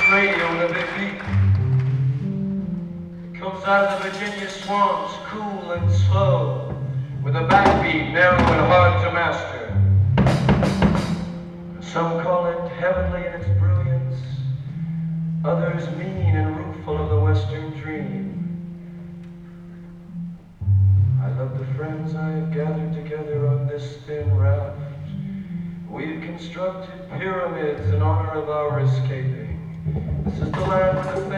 radio with a big beat. It comes out of the Virginia swamps, cool and slow, with a backbeat narrow and hard to master. Some call it heavenly in its brilliance, others mean and rueful of the Western dream. I love the friends I have gathered together on this thin raft. We've constructed pyramids in honor of our escaping. This is the land where the